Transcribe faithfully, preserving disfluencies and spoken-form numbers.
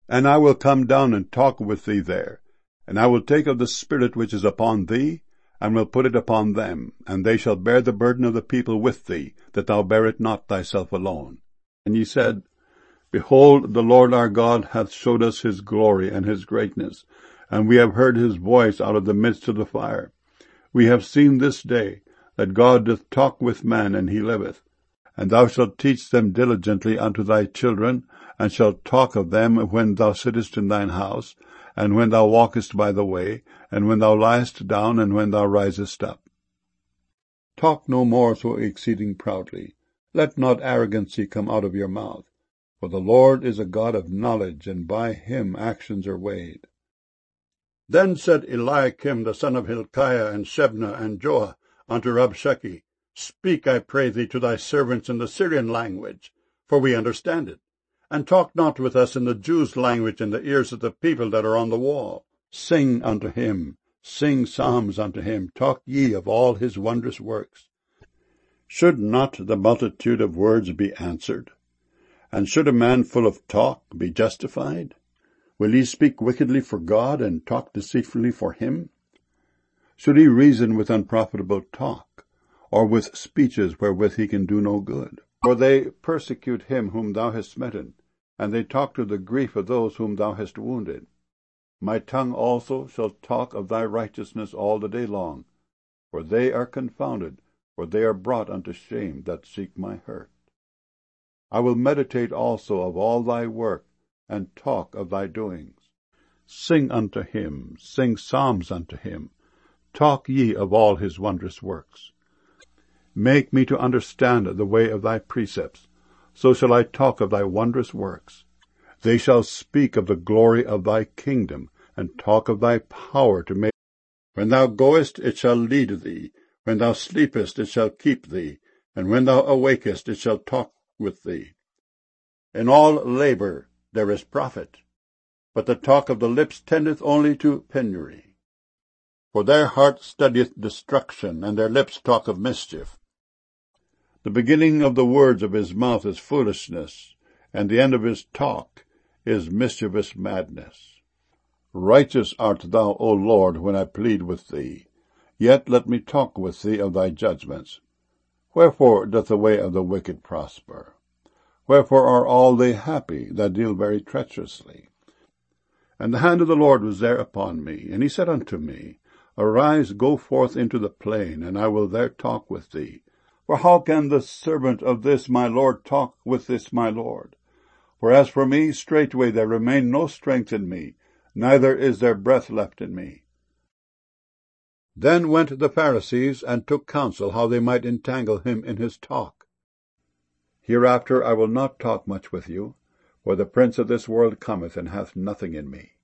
And I will come down and talk with thee there, and I will take of the Spirit which is upon thee, and will put it upon them, and they shall bear the burden of the people with thee, that thou bear it not thyself alone. And ye said, Behold, the Lord our God hath showed us his glory and his greatness, and we have heard his voice out of the midst of the fire. We have seen this day that God doth talk with man, and he liveth. And thou shalt teach them diligently unto thy children, and shalt talk of them when thou sittest in thine house, and when thou walkest by the way, and when thou liest down, and when thou risest up. Talk no more so exceeding proudly. Let not arrogancy come out of your mouth. For the Lord is a God of knowledge, and by him actions are weighed. Then said Eliakim the son of Hilkiah, and Shebna, and Joah, unto Rabshakeh, Speak, I pray thee, to thy servants in the Syrian language, for we understand it. And talk not with us in the Jews' language in the ears of the people that are on the wall. Sing unto him, sing psalms unto him, talk ye of all his wondrous works. Should not the multitude of words be answered? And should a man full of talk be justified? Will he speak wickedly for God, and talk deceitfully for him? Should he reason with unprofitable talk, or with speeches wherewith he can do no good? For they persecute him whom thou hast smitten, and they talk to the grief of those whom thou hast wounded. My tongue also shall talk of thy righteousness all the day long, for they are confounded, for they are brought unto shame that seek my hurt. I will meditate also of all thy work, and talk of thy doings. Sing unto him, sing psalms unto him, talk ye of all his wondrous works. Make me to understand the way of thy precepts, so shall I talk of thy wondrous works. They shall speak of the glory of thy kingdom, and talk of thy power to make. When thou goest, it shall lead thee. When thou sleepest, it shall keep thee. And when thou awakest, it shall talk with thee. In all labor there is profit, but the talk of the lips tendeth only to penury. For their heart studieth destruction, and their lips talk of mischief. The beginning of the words of his mouth is foolishness, and the end of his talk is mischievous madness. Righteous art thou, O Lord, when I plead with thee. Yet let me talk with thee of thy judgments. Wherefore doth the way of the wicked prosper? Wherefore are all they happy that deal very treacherously? And the hand of the Lord was there upon me, and he said unto me, Arise, go forth into the plain, and I will there talk with thee. For how can the servant of this my Lord talk with this my Lord? For as for me, straightway there remained no strength in me, neither is there breath left in me. Then went the Pharisees, and took counsel how they might entangle him in his talk. Hereafter I will not talk much with you, for the prince of this world cometh, and hath nothing in me.